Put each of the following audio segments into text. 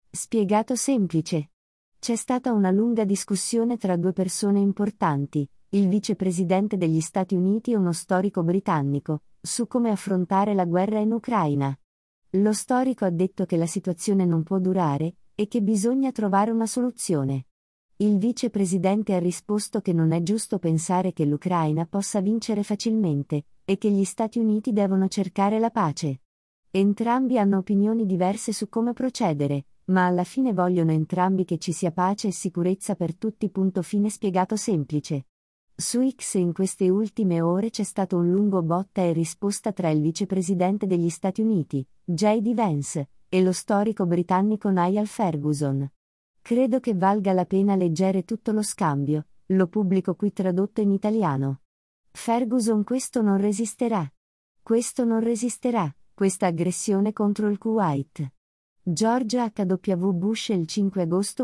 Spiegato semplice. C'è stata una lunga discussione tra due persone importanti, il vicepresidente degli Stati Uniti e uno storico britannico, su come affrontare la guerra in Ucraina. Lo storico ha detto che la situazione non può durare, e che bisogna trovare una soluzione. Il vicepresidente ha risposto che non è giusto pensare che l'Ucraina possa vincere facilmente, e che gli Stati Uniti devono cercare la pace. Entrambi hanno opinioni diverse su come procedere, ma alla fine vogliono entrambi che ci sia pace e sicurezza per tutti. Fine spiegato semplice. Su X in queste ultime ore c'è stato un lungo botta e risposta tra il vicepresidente degli Stati Uniti, J.D. Vance, e lo storico britannico Niall Ferguson. Credo che valga la pena leggere tutto lo scambio, lo pubblico qui tradotto in italiano. Ferguson: questo non resisterà. Questo non resisterà, questa aggressione contro il Kuwait. George H.W. Bush, il 5 agosto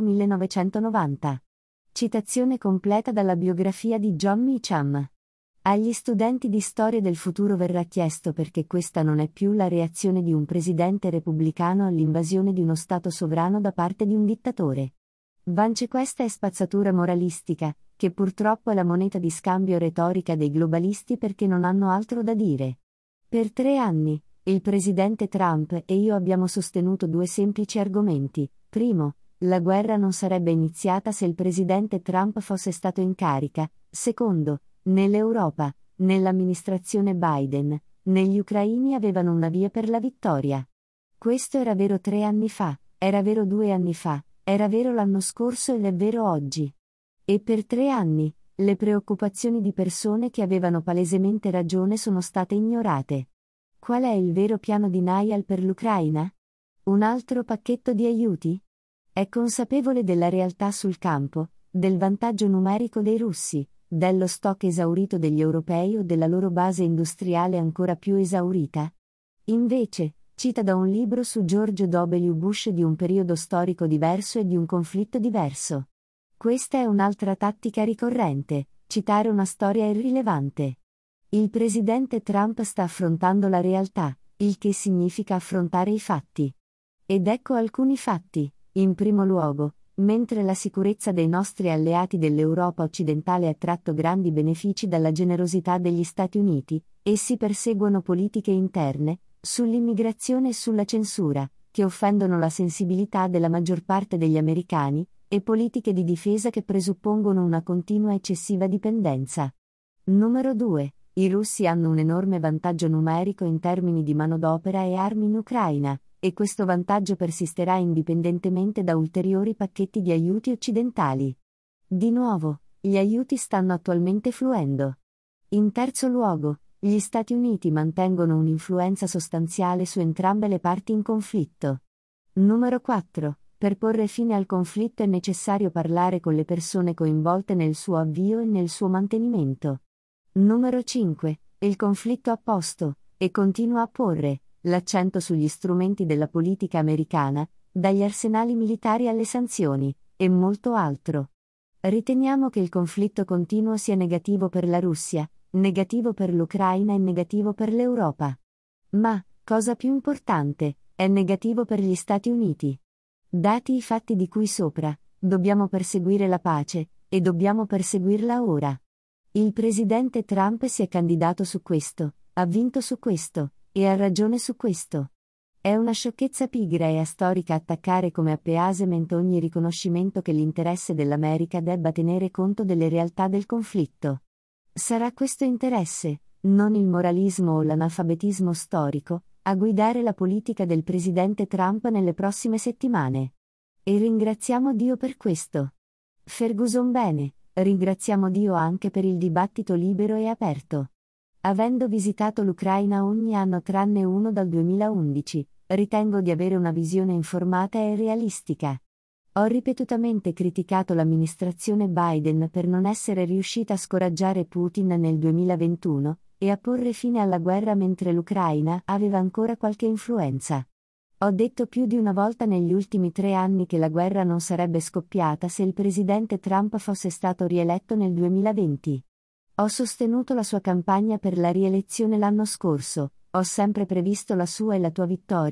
1990. Citazione completa dalla biografia di John Meacham. Agli studenti di storia del futuro verrà chiesto perché questa non è più la reazione di un presidente repubblicano all'invasione di uno Stato sovrano da parte di un dittatore. Vance: questa è spazzatura moralistica, che purtroppo è la moneta di scambio retorica dei globalisti perché non hanno altro da dire. Per 3 anni, il presidente Trump e io abbiamo sostenuto due semplici argomenti. Primo, la guerra non sarebbe iniziata se il presidente Trump fosse stato in carica. Secondo, nell'Europa, nell'amministrazione Biden, negli ucraini avevano una via per la vittoria. Questo era vero 3 anni fa, era vero 2 anni fa, era vero l'anno scorso ed è vero oggi. E per 3 anni, le preoccupazioni di persone che avevano palesemente ragione sono state ignorate. Qual è il vero piano di Niall per l'Ucraina? Un altro pacchetto di aiuti? È consapevole della realtà sul campo, del vantaggio numerico dei russi, dello stock esaurito degli europei o della loro base industriale ancora più esaurita? Invece, cita da un libro su George W. Bush di un periodo storico diverso e di un conflitto diverso. Questa è un'altra tattica ricorrente, citare una storia irrilevante. Il presidente Trump sta affrontando la realtà, il che significa affrontare i fatti. Ed ecco alcuni fatti. In primo luogo, mentre la sicurezza dei nostri alleati dell'Europa occidentale ha tratto grandi benefici dalla generosità degli Stati Uniti, essi perseguono politiche interne, sull'immigrazione e sulla censura, che offendono la sensibilità della maggior parte degli americani, e politiche di difesa che presuppongono una continua eccessiva dipendenza. Numero 2. I russi hanno un enorme vantaggio numerico in termini di manodopera e armi in Ucraina, e questo vantaggio persisterà indipendentemente da ulteriori pacchetti di aiuti occidentali. Di nuovo, gli aiuti stanno attualmente fluendo. In terzo luogo, gli Stati Uniti mantengono un'influenza sostanziale su entrambe le parti in conflitto. Numero 4. Per porre fine al conflitto è necessario parlare con le persone coinvolte nel suo avvio e nel suo mantenimento. Numero 5. Il conflitto ha posto, e continua a porre, l'accento sugli strumenti della politica americana, dagli arsenali militari alle sanzioni, e molto altro. Riteniamo che il conflitto continuo sia negativo per la Russia, negativo per l'Ucraina e negativo per l'Europa. Ma, cosa più importante, è negativo per gli Stati Uniti. Dati i fatti di cui sopra, dobbiamo perseguire la pace, e dobbiamo perseguirla ora. Il presidente Trump si è candidato su questo, ha vinto su questo, e ha ragione su questo. È una sciocchezza pigra e astorica attaccare come appeasement ogni riconoscimento che l'interesse dell'America debba tenere conto delle realtà del conflitto. Sarà questo interesse, non il moralismo o l'analfabetismo storico, a guidare la politica del presidente Trump nelle prossime settimane. E ringraziamo Dio per questo. Ferguson: bene, ringraziamo Dio anche per il dibattito libero e aperto. Avendo visitato l'Ucraina ogni anno tranne uno dal 2011, ritengo di avere una visione informata e realistica. Ho ripetutamente criticato l'amministrazione Biden per non essere riuscita a scoraggiare Putin nel 2021, e a porre fine alla guerra mentre l'Ucraina aveva ancora qualche influenza. Ho detto più di una volta negli ultimi 3 anni che la guerra non sarebbe scoppiata se il presidente Trump fosse stato rieletto nel 2020. Ho sostenuto la sua campagna per la rielezione l'anno scorso, ho sempre previsto la sua e la tua vittoria,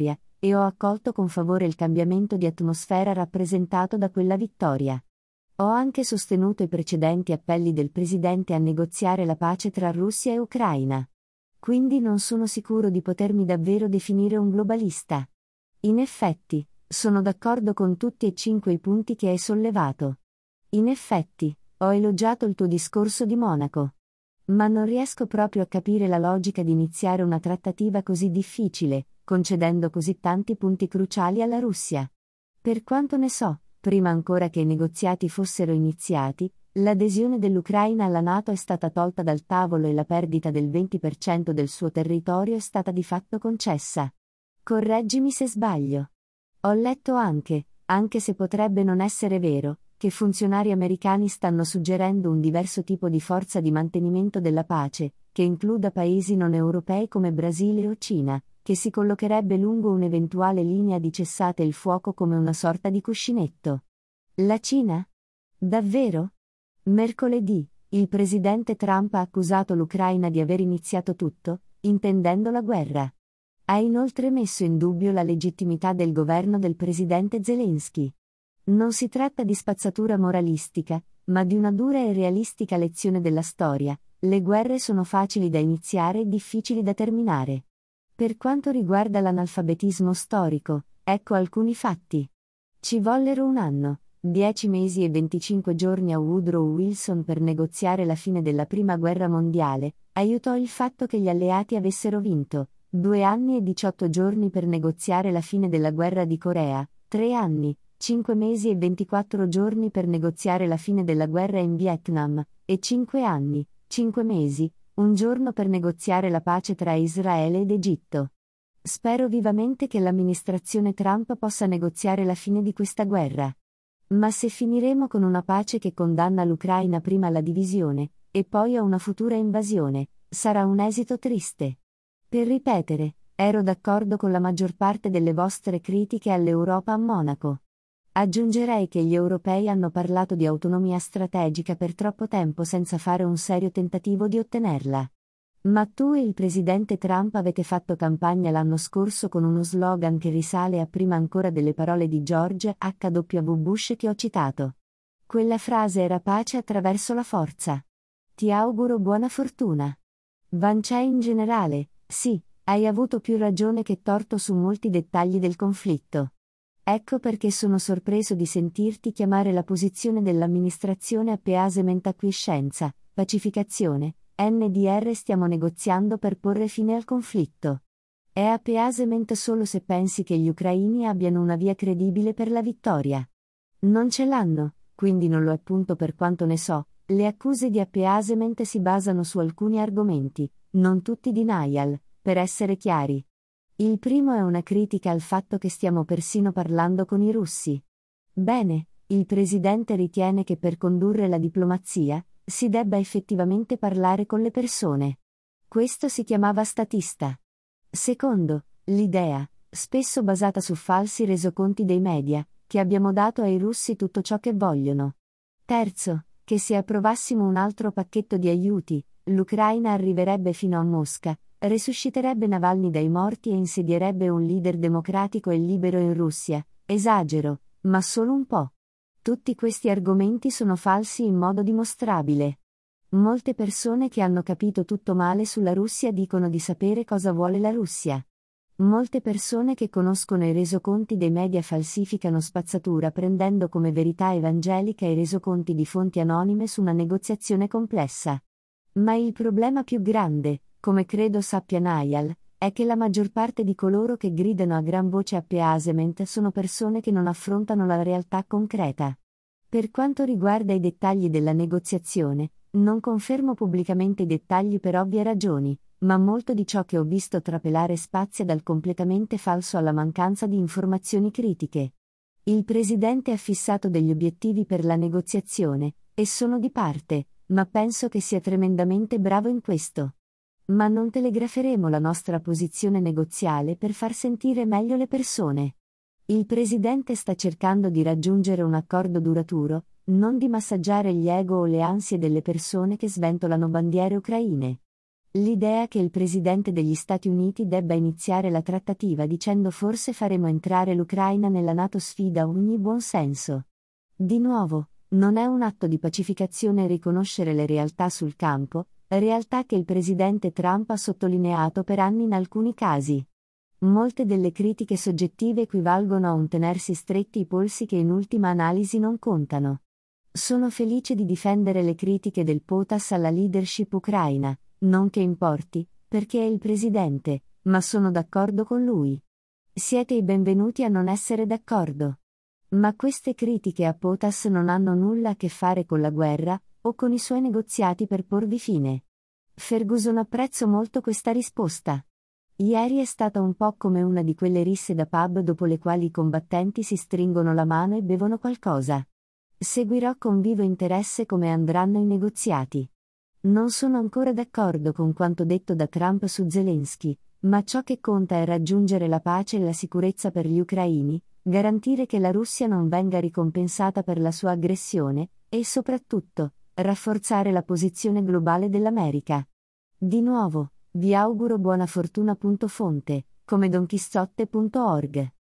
e ho accolto con favore il cambiamento di atmosfera rappresentato da quella vittoria. Ho anche sostenuto i precedenti appelli del Presidente a negoziare la pace tra Russia e Ucraina. Quindi non sono sicuro di potermi davvero definire un globalista. In effetti, sono d'accordo con tutti e 5 i punti che hai sollevato. In effetti, ho elogiato il tuo discorso di Monaco. Ma non riesco proprio a capire la logica di iniziare una trattativa così difficile, concedendo così tanti punti cruciali alla Russia. Per quanto ne so, prima ancora che i negoziati fossero iniziati, l'adesione dell'Ucraina alla NATO è stata tolta dal tavolo e la perdita del 20% del suo territorio è stata di fatto concessa. Correggimi se sbaglio. Ho letto anche se potrebbe non essere vero, che funzionari americani stanno suggerendo un diverso tipo di forza di mantenimento della pace, che includa paesi non europei come Brasile o Cina, che si collocherebbe lungo un'eventuale linea di cessate il fuoco come una sorta di cuscinetto. La Cina? Davvero? Mercoledì, il presidente Trump ha accusato l'Ucraina di aver iniziato tutto, intendendo la guerra. Ha inoltre messo in dubbio la legittimità del governo del presidente Zelensky. Non si tratta di spazzatura moralistica, ma di una dura e realistica lezione della storia. Le guerre sono facili da iniziare e difficili da terminare. Per quanto riguarda l'analfabetismo storico, ecco alcuni fatti. Ci vollero un anno, 10 mesi e 25 giorni a Woodrow Wilson per negoziare la fine della Prima Guerra Mondiale, aiutò il fatto che gli alleati avessero vinto, 2 anni e 18 giorni per negoziare la fine della Guerra di Corea, 3 anni, 5 mesi e 24 giorni per negoziare la fine della guerra in Vietnam, e 5 anni, 5 mesi, 1 giorno per negoziare la pace tra Israele ed Egitto. Spero vivamente che l'amministrazione Trump possa negoziare la fine di questa guerra. Ma se finiremo con una pace che condanna l'Ucraina prima alla divisione, e poi a una futura invasione, sarà un esito triste. Per ripetere, ero d'accordo con la maggior parte delle vostre critiche all'Europa a Monaco. Aggiungerei che gli europei hanno parlato di autonomia strategica per troppo tempo senza fare un serio tentativo di ottenerla. Ma tu e il presidente Trump avete fatto campagna l'anno scorso con uno slogan che risale a prima ancora delle parole di George H.W. Bush che ho citato. Quella frase era pace attraverso la forza. Ti auguro buona fortuna. Vancè in generale, sì, hai avuto più ragione che torto su molti dettagli del conflitto. Ecco perché sono sorpreso di sentirti chiamare la posizione dell'amministrazione appeasement acquiescenza, pacificazione, NDR stiamo negoziando per porre fine al conflitto. È appeasement solo se pensi che gli ucraini abbiano una via credibile per la vittoria. Non ce l'hanno, quindi non lo è. Per quanto ne so, le accuse di appeasement si basano su alcuni argomenti, non tutti denial, per essere chiari. Il primo è una critica al fatto che stiamo persino parlando con i russi. Bene, il presidente ritiene che per condurre la diplomazia, si debba effettivamente parlare con le persone. Questo si chiamava statista. Secondo, l'idea, spesso basata su falsi resoconti dei media, che abbiamo dato ai russi tutto ciò che vogliono. Terzo, che se approvassimo un altro pacchetto di aiuti, l'Ucraina arriverebbe fino a Mosca, resusciterebbe Navalny dai morti e insedierebbe un leader democratico e libero in Russia. Esagero, ma solo un po'. Tutti questi argomenti sono falsi in modo dimostrabile. Molte persone che hanno capito tutto male sulla Russia dicono di sapere cosa vuole la Russia. Molte persone che conoscono i resoconti dei media falsificano spazzatura prendendo come verità evangelica i resoconti di fonti anonime su una negoziazione complessa. Ma il problema più grande, come credo sappia Nayal, è che la maggior parte di coloro che gridano a gran voce appeasement sono persone che non affrontano la realtà concreta. Per quanto riguarda i dettagli della negoziazione, non confermo pubblicamente i dettagli per ovvie ragioni, ma molto di ciò che ho visto trapelare spazia dal completamente falso alla mancanza di informazioni critiche. Il presidente ha fissato degli obiettivi per la negoziazione, e sono di parte, ma penso che sia tremendamente bravo in questo. Ma non telegraferemo la nostra posizione negoziale per far sentire meglio le persone. Il presidente sta cercando di raggiungere un accordo duraturo, non di massaggiare gli ego o le ansie delle persone che sventolano bandiere ucraine. L'idea che il presidente degli Stati Uniti debba iniziare la trattativa dicendo forse faremo entrare l'Ucraina nella NATO sfida ogni buon senso. Di nuovo, non è un atto di pacificazione riconoscere le realtà sul campo, realtà che il presidente Trump ha sottolineato per anni in alcuni casi. Molte delle critiche soggettive equivalgono a un tenersi stretti i polsi che in ultima analisi non contano. Sono felice di difendere le critiche del POTUS alla leadership ucraina, non che importi, perché è il presidente, ma sono d'accordo con lui. Siete i benvenuti a non essere d'accordo. Ma queste critiche a POTUS non hanno nulla a che fare con la guerra, o con i suoi negoziati per porvi fine. Ferguson, apprezzo molto questa risposta. Ieri è stata un po' come una di quelle risse da pub dopo le quali i combattenti si stringono la mano e bevono qualcosa. Seguirò con vivo interesse come andranno i negoziati. Non sono ancora d'accordo con quanto detto da Trump su Zelensky, ma ciò che conta è raggiungere la pace e la sicurezza per gli ucraini, garantire che la Russia non venga ricompensata per la sua aggressione, e soprattutto, rafforzare la posizione globale dell'America. Di nuovo, vi auguro buona fortuna. Fonte, come donchisciotte.org